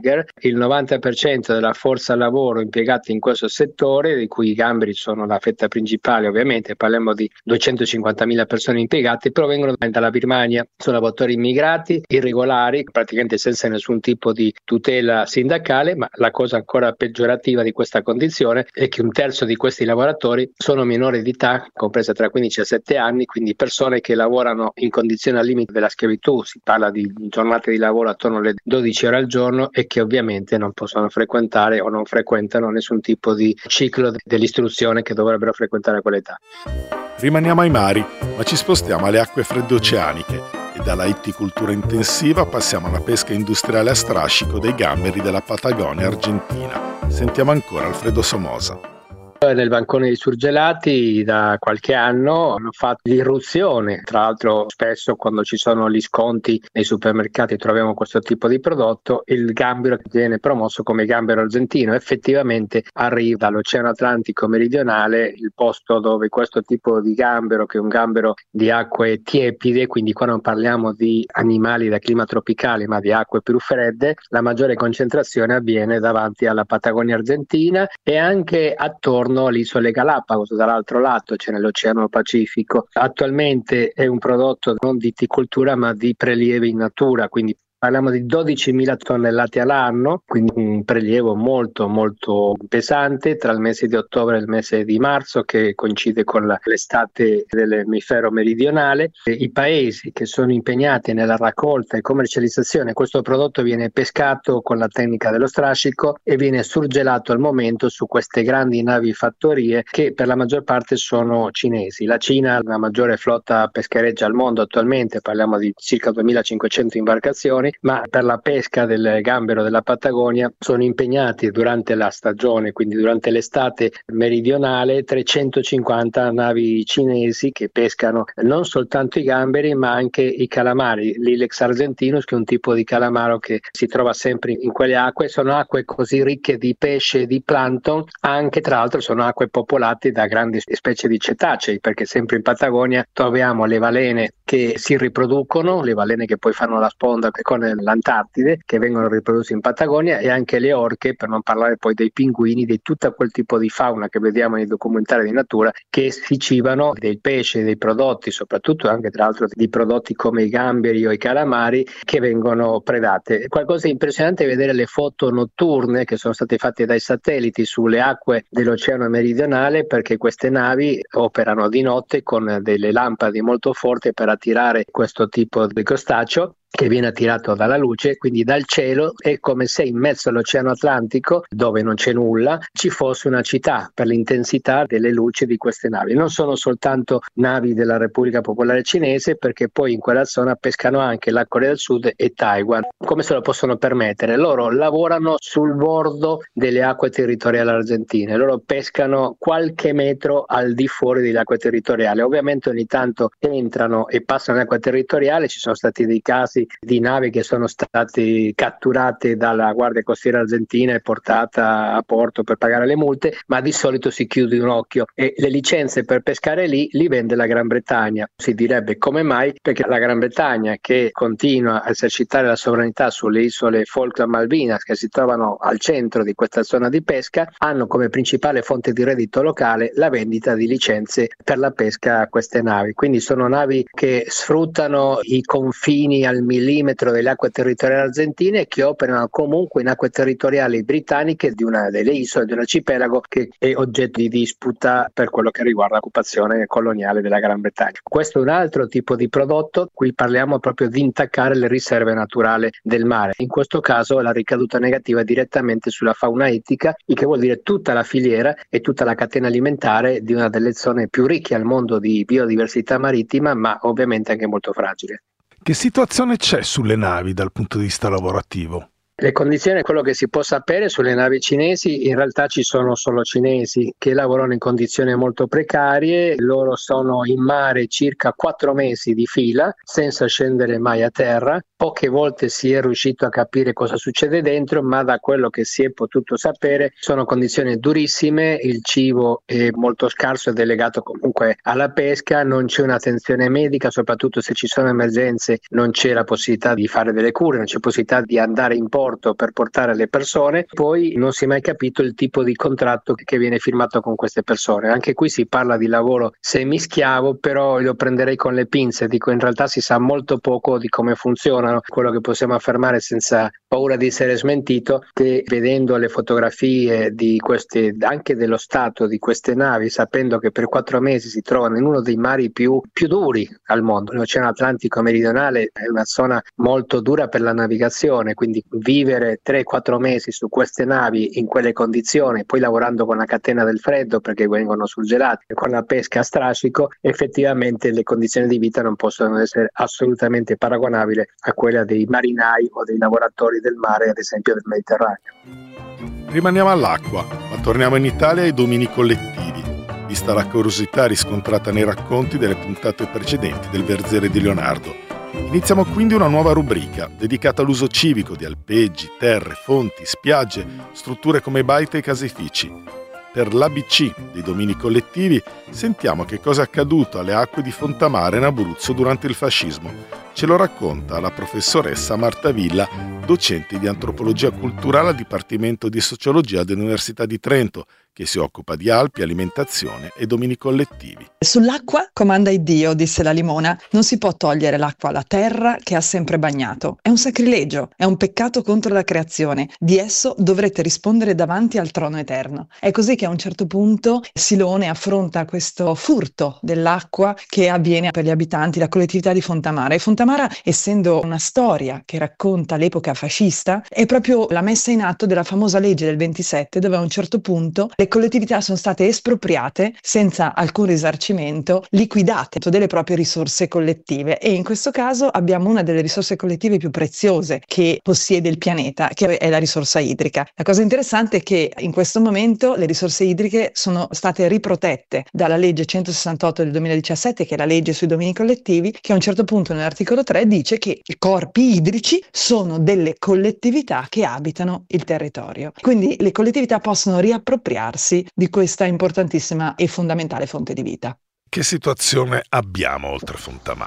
[SPEAKER 7] il 90% della forza lavoro impiegata in questo settore, di cui i gamberi sono la fetta principale ovviamente, parliamo di 250.000 persone impiegate, provengono dalla Birmania. Sono lavoratori immigrati, irregolari, praticamente senza nessun tipo di tutela sindacale, ma la cosa ancora peggiorativa di questa condizione è che un terzo di questi lavoratori sono minori di età, compresa tra 15 e 7 anni, quindi persone che lavorano in condizioni al limite della schiavitù. Si parla di giornate di lavoro attorno alle 12 ore al giorno e che ovviamente non possono frequentare o non frequentano nessun tipo di ciclo dell'istruzione che dovrebbero frequentare a quell'età.
[SPEAKER 1] Rimaniamo ai mari, ma ci spostiamo alle acque fredde oceaniche e dalla itticoltura intensiva passiamo alla pesca industriale a strascico dei gamberi della Patagonia argentina. Sentiamo ancora Alfredo Somoza.
[SPEAKER 7] Nel bancone dei surgelati da qualche anno hanno fatto l'irruzione, tra l'altro spesso quando ci sono gli sconti nei supermercati troviamo questo tipo di prodotto, il gambero che viene promosso come gambero argentino. Effettivamente arriva dall'Oceano Atlantico meridionale, il posto dove questo tipo di gambero, che è un gambero di acque tiepide, quindi qua non parliamo di animali da clima tropicale ma di acque più fredde, la maggiore concentrazione avviene davanti alla Patagonia argentina e anche attorno alle isole Galapagos. Dall'altro lato c'è nell'Oceano Pacifico. Attualmente è un prodotto non di itticoltura ma di prelievi in natura, quindi parliamo di 12.000 tonnellate all'anno, quindi un prelievo molto molto pesante tra il mese di ottobre e il mese di marzo, che coincide con l'estate dell'emisfero meridionale. I paesi che sono impegnati nella raccolta e commercializzazione, questo prodotto viene pescato con la tecnica dello strascico e viene surgelato al momento su queste grandi navi fattorie che per la maggior parte sono cinesi. La Cina ha la maggiore flotta peschereccia al mondo attualmente, parliamo di circa 2.500 imbarcazioni, ma per la pesca del gambero della Patagonia sono impegnati durante la stagione, quindi durante l'estate meridionale, 350 navi cinesi che pescano non soltanto i gamberi ma anche i calamari, l'Ilex argentinus, che è un tipo di calamaro che si trova sempre in quelle acque. Sono acque così ricche di pesce e di plancton, anche tra l'altro sono acque popolate da grandi specie di cetacei, perché sempre in Patagonia troviamo le balene che si riproducono, le balene che poi fanno la sponda con con l'Antartide, che vengono riprodotti in Patagonia, e anche le orche, per non parlare poi dei pinguini, di tutto quel tipo di fauna che vediamo nei documentari di natura, che si cibano del pesce, dei prodotti, soprattutto anche tra l'altro di prodotti come i gamberi o i calamari, che vengono predate. È qualcosa di impressionante vedere le foto notturne che sono state fatte dai satelliti sulle acque dell'Oceano Meridionale, perché queste navi operano di notte con delle lampade molto forti per attirare questo tipo di crostaceo, che viene attirato dalla luce, quindi dal cielo. È come se in mezzo all'Oceano Atlantico, dove non c'è nulla, ci fosse una città per l'intensità delle luci di queste navi. Non sono soltanto navi della Repubblica Popolare Cinese, perché poi in quella zona pescano anche la Corea del Sud e Taiwan. Come se lo possono permettere? Loro lavorano sul bordo delle acque territoriali argentine, loro pescano qualche metro al di fuori delle acque territoriali. Ovviamente ogni tanto entrano e passano le acque territoriali, ci sono stati dei casi di navi che sono state catturate dalla Guardia Costiera Argentina e portata a porto per pagare le multe, ma di solito si chiude un occhio e le licenze per pescare lì li vende la Gran Bretagna. Si direbbe come mai? Perché la Gran Bretagna, che continua a esercitare la sovranità sulle isole Falkland Malvinas, che si trovano al centro di questa zona di pesca, hanno come principale fonte di reddito locale la vendita di licenze per la pesca a queste navi. Quindi sono navi che sfruttano i confini al millimetro delle acque territoriali argentine e che operano comunque in acque territoriali britanniche di una delle isole, di un arcipelago che è oggetto di disputa per quello che riguarda l'occupazione coloniale della Gran Bretagna. Questo è un altro tipo di prodotto, qui parliamo proprio di intaccare le riserve naturali del mare. In questo caso la ricaduta negativa è direttamente sulla fauna ittica, il che vuol dire tutta la filiera e tutta la catena alimentare di una delle zone più ricche al mondo di biodiversità marittima, ma ovviamente anche molto fragile.
[SPEAKER 1] Che situazione c'è sulle navi dal punto di vista lavorativo?
[SPEAKER 7] Le condizioni, quello che si può sapere sulle navi cinesi, in realtà ci sono solo cinesi che lavorano in condizioni molto precarie. Loro sono in mare circa 4 mesi di fila senza scendere mai a terra. Poche volte si è riuscito a capire cosa succede dentro, ma da quello che si è potuto sapere sono condizioni durissime, il cibo è molto scarso, è delegato comunque alla pesca, non c'è un'attenzione medica, soprattutto se ci sono emergenze non c'è la possibilità di fare delle cure, non c'è possibilità di andare in porto per portare le persone. Poi non si è mai capito il tipo di contratto che viene firmato con queste persone. Anche qui si parla di lavoro semischiavo, però lo prenderei con le pinze, dico in realtà si sa molto poco di come funzionano. Quello che possiamo affermare senza paura di essere smentito, che vedendo le fotografie di queste, anche dello stato di queste navi, sapendo che per 4 mesi si trovano in uno dei mari più duri al mondo, l'Oceano Atlantico Meridionale è una zona molto dura per la navigazione, quindi vivere 3-4 mesi su queste navi in quelle condizioni, poi lavorando con la catena del freddo perché vengono surgelati, con la pesca a strascico, effettivamente le condizioni di vita non possono essere assolutamente paragonabili a quella dei marinai o dei lavoratori del mare, ad esempio del Mediterraneo.
[SPEAKER 1] Rimaniamo all'acqua, ma torniamo in Italia ai domini collettivi, vista la curiosità riscontrata nei racconti delle puntate precedenti del Verzere di Leonardo. Iniziamo quindi una nuova rubrica dedicata all'uso civico di alpeggi, terre, fonti, spiagge, strutture come baite e caseifici. Per l'ABC dei domini collettivi sentiamo che cosa è accaduto alle acque di Fontamara in Abruzzo durante il fascismo. Ce lo racconta la professoressa Marta Villa, docente di antropologia culturale al Dipartimento di Sociologia dell'Università di Trento, che si occupa di Alpi, alimentazione e domini collettivi.
[SPEAKER 8] Sull'acqua comanda Iddio, disse la Limona. Non si può togliere l'acqua alla terra che ha sempre bagnato. È un sacrilegio, è un peccato contro la creazione. Di esso dovrete rispondere davanti al trono eterno. È così che a un certo punto Silone affronta questo furto dell'acqua che avviene per gli abitanti, la collettività di Fontamara. E Fontamara, essendo una storia che racconta l'epoca fascista, è proprio la messa in atto della famosa legge del 27, dove a un certo punto le collettività sono state espropriate senza alcun risarcimento, liquidate delle proprie risorse collettive, e in questo caso abbiamo una delle risorse collettive più preziose che possiede il pianeta, che è la risorsa idrica. La cosa interessante è che in questo momento le risorse idriche sono state riprotette dalla legge 168 del 2017, che è la legge sui domini collettivi, che a un certo punto nell'articolo 3 dice che i corpi idrici sono delle collettività che abitano il territorio. Quindi le collettività possono riappropriarsi di questa importantissima e fondamentale fonte di vita.
[SPEAKER 1] Che situazione abbiamo oltre Fontamara?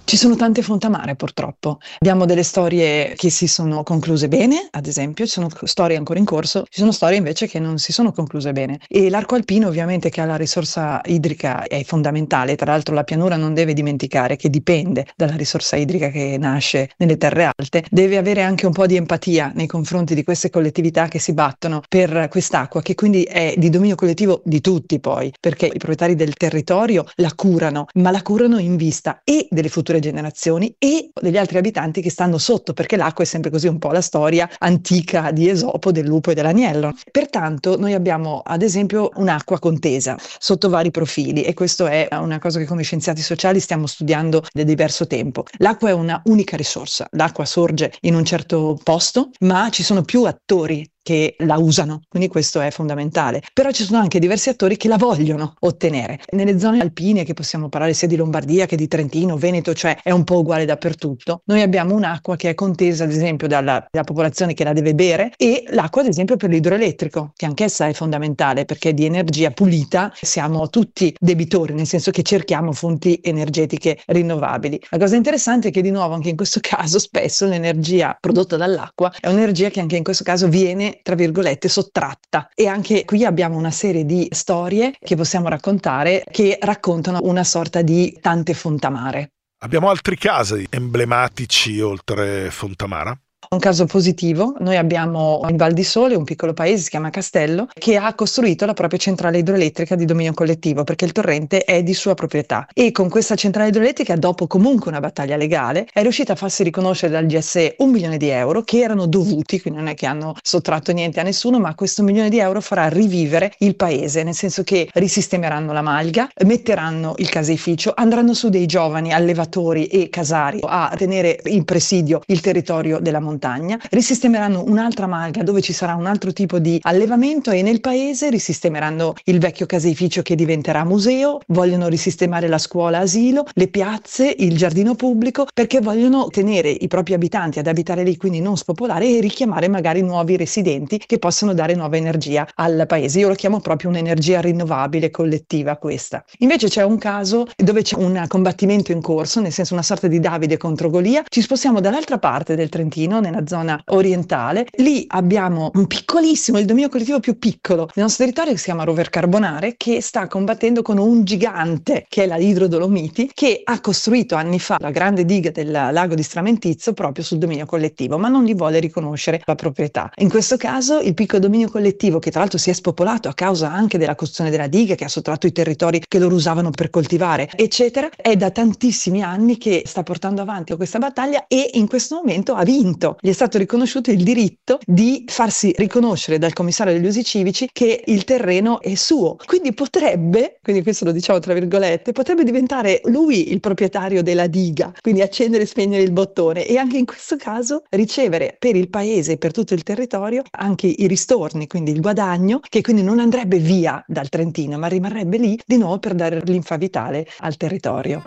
[SPEAKER 8] Ci sono tante fontamare purtroppo, abbiamo delle storie che si sono concluse bene, ad esempio, ci sono storie ancora in corso, ci sono storie invece che non si sono concluse bene e l'arco alpino ovviamente che ha la risorsa idrica è fondamentale, tra l'altro la pianura non deve dimenticare che dipende dalla risorsa idrica che nasce nelle terre alte, deve avere anche un po' di empatia nei confronti di queste collettività che si battono per quest'acqua che quindi è di dominio collettivo di tutti poi, perché i proprietari del territorio la curano, ma la curano in vista e delle future generazioni e degli altri abitanti che stanno sotto, perché l'acqua è sempre così un po' la storia antica di Esopo, del lupo e dell'agnello. Pertanto noi abbiamo ad esempio un'acqua contesa sotto vari profili e questo è una cosa che come scienziati sociali stiamo studiando da diverso tempo. L'acqua è una unica risorsa, l'acqua sorge in un certo posto, ma ci sono più attori che la usano, quindi questo è fondamentale. Però ci sono anche diversi attori che la vogliono ottenere. Nelle zone alpine, che possiamo parlare sia di Lombardia che di Trentino, Veneto, cioè è un po' uguale dappertutto, noi abbiamo un'acqua che è contesa ad esempio dalla popolazione che la deve bere e l'acqua ad esempio per l'idroelettrico, che anch'essa è fondamentale perché di energia pulita siamo tutti debitori, nel senso che cerchiamo fonti energetiche rinnovabili. La cosa interessante è che di nuovo anche in questo caso spesso l'energia prodotta dall'acqua è un'energia che anche in questo caso viene tra virgolette sottratta e anche qui abbiamo una serie di storie che possiamo raccontare che raccontano una sorta di tante fontamare.
[SPEAKER 1] Abbiamo altri casi emblematici oltre Fontamara?
[SPEAKER 8] Un caso positivo, noi abbiamo in Val di Sole un piccolo paese, si chiama Castello, che ha costruito la propria centrale idroelettrica di dominio collettivo perché il torrente è di sua proprietà e con questa centrale idroelettrica, dopo comunque una battaglia legale, è riuscita a farsi riconoscere dal GSE 1 milione di euro che erano dovuti, quindi non è che hanno sottratto niente a nessuno, ma questo 1 milione di euro farà rivivere il paese, nel senso che risistemeranno la malga, metteranno il caseificio, andranno su dei giovani allevatori e casari a tenere in presidio il territorio della montagna, risistemeranno un'altra malga dove ci sarà un altro tipo di allevamento e nel paese risistemeranno il vecchio caseificio che diventerà museo, vogliono risistemare la scuola asilo, le piazze, il giardino pubblico perché vogliono tenere i propri abitanti ad abitare lì, quindi non spopolare e richiamare magari nuovi residenti che possano dare nuova energia al paese. Io lo chiamo proprio un'energia rinnovabile collettiva questa. Invece c'è un caso dove c'è un combattimento in corso, nel senso una sorta di Davide contro Golia, ci spostiamo dall'altra parte del Trentino, nella zona orientale, lì abbiamo un piccolissimo, il dominio collettivo più piccolo del nostro territorio che si chiama Rover Carbonare che sta combattendo con un gigante che è la Idrodolomiti che ha costruito anni fa la grande diga del lago di Stramentizzo proprio sul dominio collettivo ma non gli vuole riconoscere la proprietà. In questo caso il piccolo dominio collettivo che tra l'altro si è spopolato a causa anche della costruzione della diga che ha sottratto i territori che loro usavano per coltivare eccetera, è da tantissimi anni che sta portando avanti questa battaglia e in questo momento ha vinto. Gli è stato riconosciuto il diritto di farsi riconoscere dal commissario degli usi civici che il terreno è suo. Quindi potrebbe, quindi questo lo diciamo tra virgolette, potrebbe diventare lui il proprietario della diga, quindi accendere e spegnere il bottone e anche in questo caso ricevere per il paese e per tutto il territorio anche i ristorni, quindi il guadagno, che quindi non andrebbe via dal Trentino, ma rimarrebbe lì di nuovo per dare linfa vitale al territorio.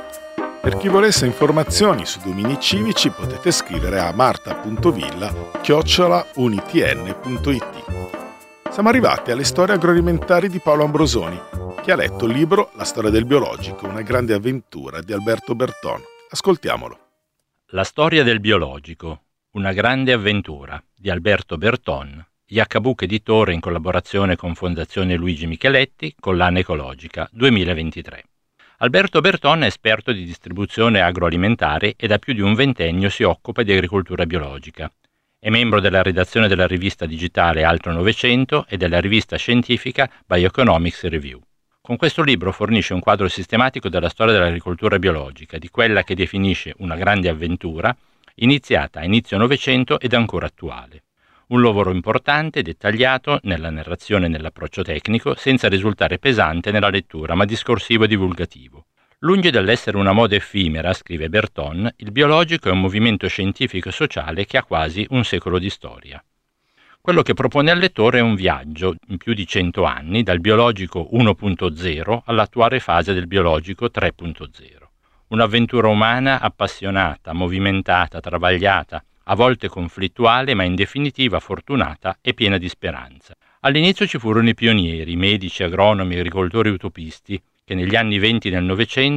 [SPEAKER 1] Per chi volesse informazioni su domini civici potete scrivere a marta.villa@unitn.it. Siamo arrivati alle storie agroalimentari di Paolo Ambrosoni, che ha letto il libro La storia del biologico, una grande avventura di Alberto Berton. Ascoltiamolo.
[SPEAKER 9] La storia del biologico, una grande avventura di Alberto Berton, Iacabuc editore in collaborazione con Fondazione Luigi Micheletti, collana ecologica, 2023. Alberto Berton è esperto di distribuzione agroalimentare e da più di un ventennio si occupa di agricoltura biologica. È membro della redazione della rivista digitale Altro Novecento e della rivista scientifica Bioeconomics Review. Con questo libro fornisce un quadro sistematico della storia dell'agricoltura biologica, di quella che definisce una grande avventura, iniziata a inizio Novecento ed ancora attuale. Un lavoro importante e dettagliato nella narrazione e nell'approccio tecnico, senza risultare pesante nella lettura, ma discorsivo e divulgativo. Lungi dall'essere una moda effimera, scrive Berton, il biologico è un movimento scientifico e sociale che ha quasi un secolo di storia. Quello che propone al lettore è un viaggio, in più di 100 anni, dal biologico 1.0 all'attuale fase del biologico 3.0. Un'avventura umana appassionata, movimentata, travagliata, a volte conflittuale, ma in definitiva fortunata e piena di speranza. All'inizio ci furono i pionieri, medici, agronomi, agricoltori utopisti, che negli anni 20 del Novecento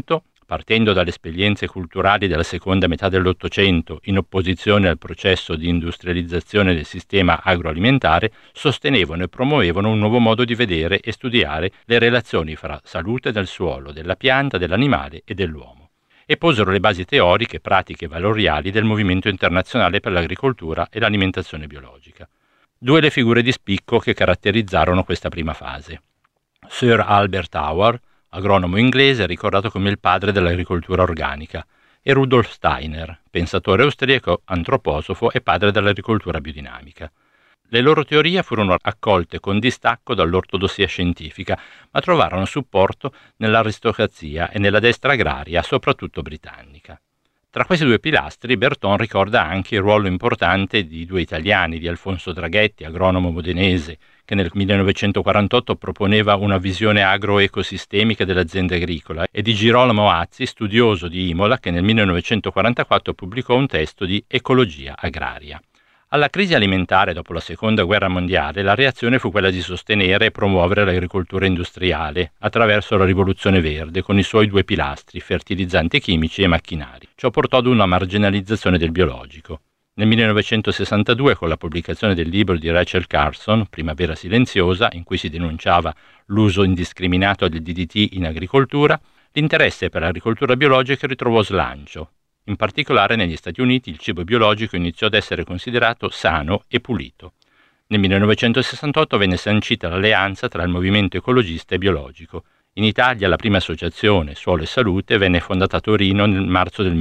[SPEAKER 9] Partendo dalle esperienze culturali della seconda metà dell'Ottocento, in opposizione al processo di industrializzazione del sistema agroalimentare, sostenevano e promuovevano un nuovo modo di vedere e studiare le relazioni fra salute del suolo, della pianta, dell'animale e dell'uomo. E posero le basi teoriche, pratiche e valoriali del movimento internazionale per l'agricoltura e l'alimentazione biologica. Due le figure di spicco che caratterizzarono questa prima fase. Sir Albert Howard, agronomo inglese ricordato come il padre dell'agricoltura organica, e Rudolf Steiner, pensatore austriaco, antroposofo e padre dell'agricoltura biodinamica. Le loro teorie furono accolte con distacco dall'ortodossia scientifica, ma trovarono supporto nell'aristocrazia e nella destra agraria, soprattutto britannica. Tra questi due pilastri Berton ricorda anche il ruolo importante di due italiani, di Alfonso Draghetti, agronomo modenese, che nel 1948 proponeva una visione agroecosistemica dell'azienda agricola, e di Girolamo Azzi, studioso di Imola, che nel 1944 pubblicò un testo di ecologia agraria. Alla crisi alimentare dopo la Seconda Guerra Mondiale, la reazione fu quella di sostenere e promuovere l'agricoltura industriale attraverso la rivoluzione verde con i suoi due pilastri, fertilizzanti chimici e macchinari. Ciò portò ad una marginalizzazione del biologico. Nel 1962, con la pubblicazione del libro di Rachel Carson, Primavera silenziosa, in cui si denunciava l'uso indiscriminato del DDT in agricoltura, l'interesse per l'agricoltura biologica ritrovò slancio. In particolare negli Stati Uniti il cibo biologico iniziò ad essere considerato sano e pulito. Nel 1968 venne sancita l'alleanza tra il movimento ecologista e biologico. In Italia la prima associazione, Suolo e Salute, venne fondata a Torino nel marzo del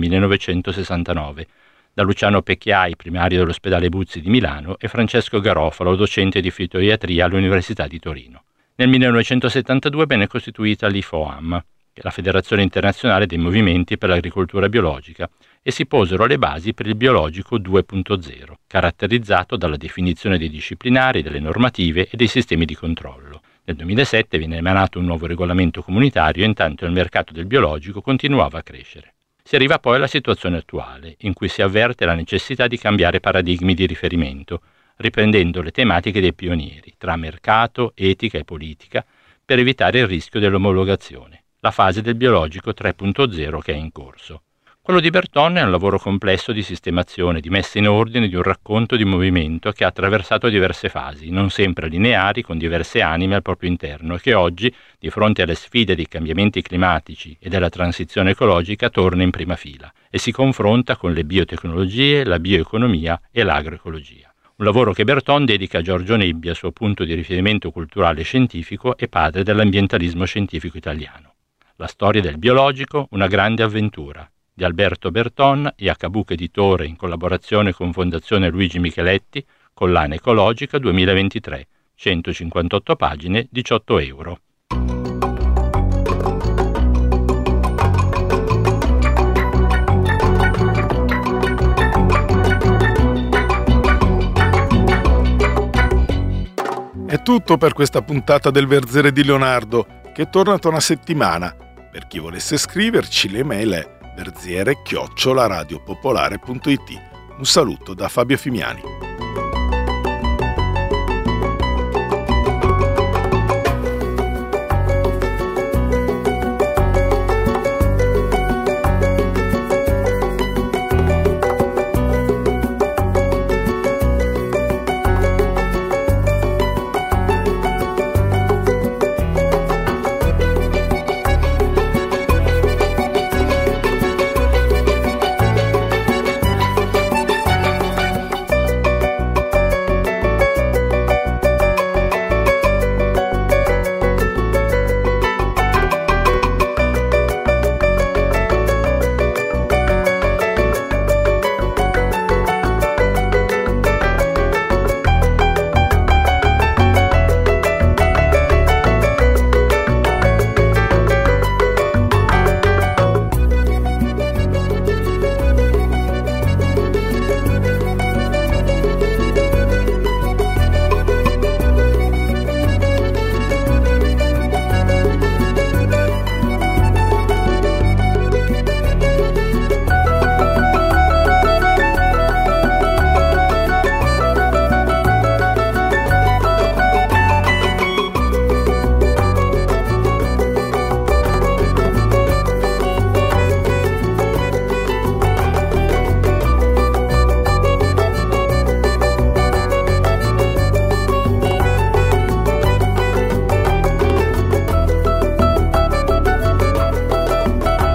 [SPEAKER 9] 1969, da Luciano Pecchiai, primario dell'ospedale Buzzi di Milano, e Francesco Garofalo, docente di fitoiatria all'Università di Torino. Nel 1972 venne costituita l'IFOAM, la Federazione Internazionale dei Movimenti per l'Agricoltura Biologica, e si posero le basi per il biologico 2.0, caratterizzato dalla definizione dei disciplinari, delle normative e dei sistemi di controllo. Nel 2007 viene emanato un nuovo regolamento comunitario e intanto il mercato del biologico continuava a crescere. Si arriva poi alla situazione attuale, in cui si avverte la necessità di cambiare paradigmi di riferimento, riprendendo le tematiche dei pionieri, tra mercato, etica e politica, per evitare il rischio dell'omologazione. La fase del biologico 3.0 che è in corso. Quello di Berton è un lavoro complesso di sistemazione, di messa in ordine di un racconto di movimento che ha attraversato diverse fasi, non sempre lineari, con diverse anime al proprio interno, e che oggi, di fronte alle sfide dei cambiamenti climatici e della transizione ecologica, torna in prima fila e si confronta con le biotecnologie, la bioeconomia e l'agroecologia. Un lavoro che Berton dedica a Giorgio Nebbia, suo punto di riferimento culturale e scientifico e padre dell'ambientalismo scientifico italiano. La storia del biologico, una grande avventura, di Alberto Berton, Jacobuc editore in collaborazione con Fondazione Luigi Micheletti, collana ecologica 2023, 158 pagine, 18 euro.
[SPEAKER 1] È tutto per questa puntata del Verzere di Leonardo, che è tornata una settimana. Per chi volesse scriverci, l'email è verziere@radiopopolare.it. Un saluto da Fabio Fimiani.